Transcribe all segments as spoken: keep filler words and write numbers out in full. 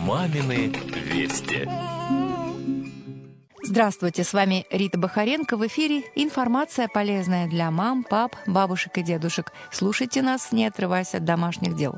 Мамины вести. Здравствуйте, с вами Рита Бахаренко. В эфире информация, полезная для мам, пап, бабушек и дедушек. Слушайте нас, не отрываясь от домашних дел.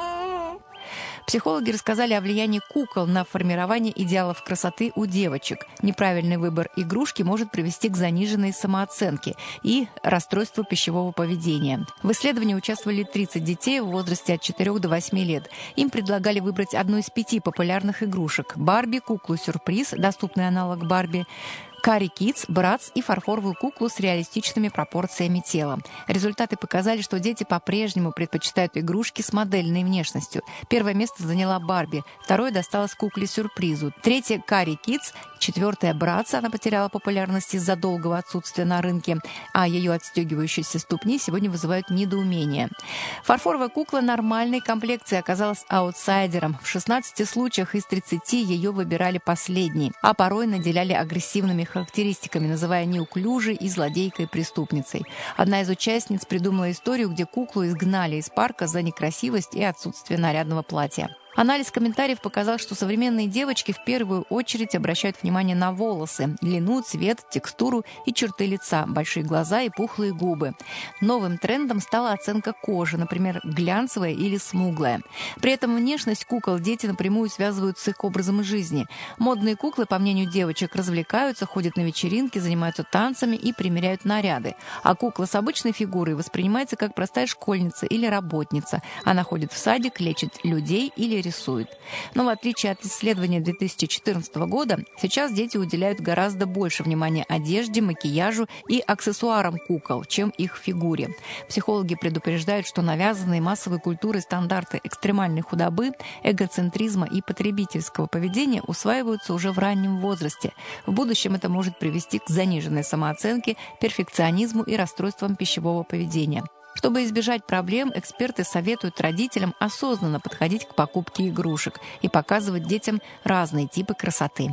Психологи рассказали о влиянии кукол на формирование идеалов красоты у девочек. Неправильный выбор игрушки может привести к заниженной самооценке и расстройству пищевого поведения. В исследовании участвовали тридцать детей в возрасте от четырёх до восьми лет. Им предлагали выбрать одну из пяти популярных игрушек – Барби, куклу-сюрприз, доступный аналог Барби, Кари Кидс, Братц и фарфоровую куклу с реалистичными пропорциями тела. Результаты показали, что дети по-прежнему предпочитают игрушки с модельной внешностью. Первое место заняла Барби, второе досталось кукле-сюрпризу, третье – Кари Кидс, четвертое – Братц, она потеряла популярность из-за долгого отсутствия на рынке, а ее отстегивающиеся ступни сегодня вызывают недоумение. Фарфоровая кукла нормальной комплекции оказалась аутсайдером. В шестнадцати случаях из тридцати ее выбирали последней, а порой наделяли агрессивными характеристиками, называя неуклюжей и злодейкой-преступницей. Одна из участниц придумала историю, где куклу изгнали из парка за некрасивость и отсутствие нарядного платья. Анализ комментариев показал, что современные девочки в первую очередь обращают внимание на волосы, длину, цвет, текстуру и черты лица, большие глаза и пухлые губы. Новым трендом стала оценка кожи, например, глянцевая или смуглая. При этом внешность кукол дети напрямую связывают с их образом жизни. Модные куклы, по мнению девочек, развлекаются, ходят на вечеринки, занимаются танцами и примеряют наряды. А кукла с обычной фигурой воспринимается как простая школьница или работница. Она ходит в садик, лечит людей или рисует. Но в отличие от исследования две тысячи четырнадцатого года, сейчас дети уделяют гораздо больше внимания одежде, макияжу и аксессуарам кукол, чем их фигуре. Психологи предупреждают, что навязанные массовой культурой стандарты экстремальной худобы, эгоцентризма и потребительского поведения усваиваются уже в раннем возрасте. В будущем это может привести к заниженной самооценке, перфекционизму и расстройствам пищевого поведения. Чтобы избежать проблем, эксперты советуют родителям осознанно подходить к покупке игрушек и показывать детям разные типы красоты.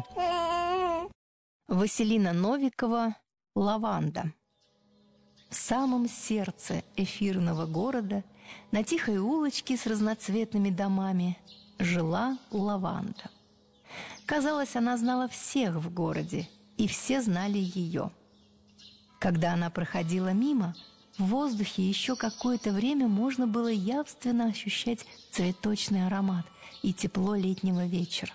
Василина Новикова «Лаванда». В самом сердце эфирного города, на тихой улочке с разноцветными домами, жила Лаванда. Казалось, она знала всех в городе, и все знали ее. Когда она проходила мимо, в воздухе еще какое-то время можно было явственно ощущать цветочный аромат и тепло летнего вечера.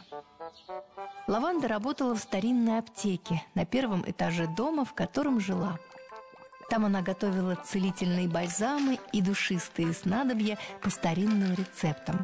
Лаванда работала в старинной аптеке на первом этаже дома, в котором жила. Там она готовила целительные бальзамы и душистые снадобья по старинным рецептам.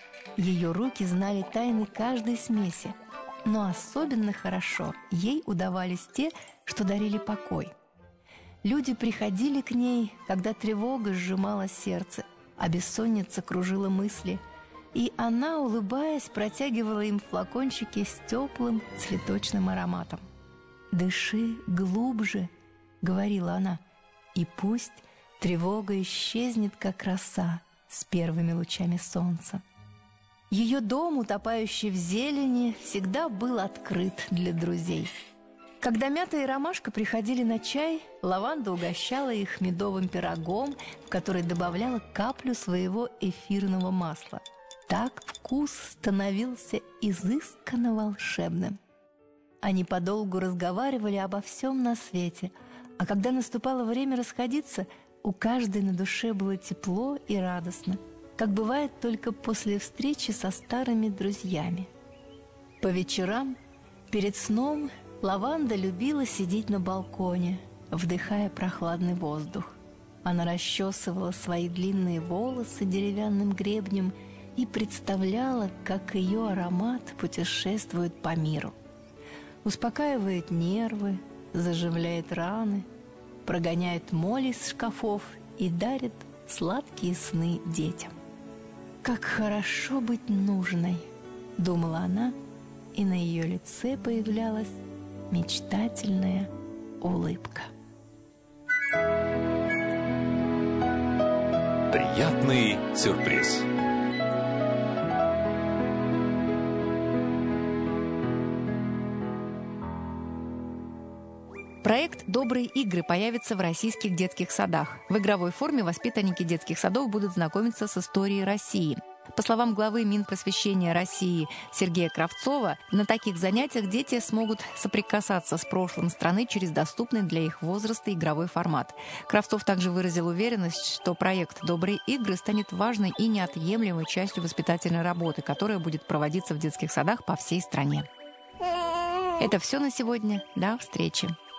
Ее руки знали тайны каждой смеси, но особенно хорошо ей удавались те, что дарили покой. Люди приходили к ней, когда тревога сжимала сердце, а бессонница кружила мысли, и она, улыбаясь, протягивала им флакончики с теплым цветочным ароматом. «Дыши глубже», — говорила она, — «и пусть тревога исчезнет, как роса с первыми лучами солнца». Ее дом, утопающий в зелени, всегда был открыт для друзей. Когда Мята и Ромашка приходили на чай, Лаванда угощала их медовым пирогом, в который добавляла каплю своего эфирного масла. Так вкус становился изысканно волшебным. Они подолгу разговаривали обо всем на свете, а когда наступало время расходиться, у каждой на душе было тепло и радостно, как бывает только после встречи со старыми друзьями. По вечерам, перед сном, Лаванда любила сидеть на балконе, вдыхая прохладный воздух. Она расчесывала свои длинные волосы деревянным гребнем и представляла, как ее аромат путешествует по миру. Успокаивает нервы, заживляет раны, прогоняет моль из шкафов и дарит сладкие сны детям. «Как хорошо быть нужной», — думала она, и на ее лице появлялась мечтательная улыбка. Приятный сюрприз. Проект «Добрые игры» появится в российских детских садах. В игровой форме воспитанники детских садов будут знакомиться с историей России. По словам главы Минпросвещения России Сергея Кравцова, на таких занятиях дети смогут соприкасаться с прошлым страны через доступный для их возраста игровой формат. Кравцов также выразил уверенность, что проект «Добрые игры» станет важной и неотъемлемой частью воспитательной работы, которая будет проводиться в детских садах по всей стране. Это все на сегодня. До встречи.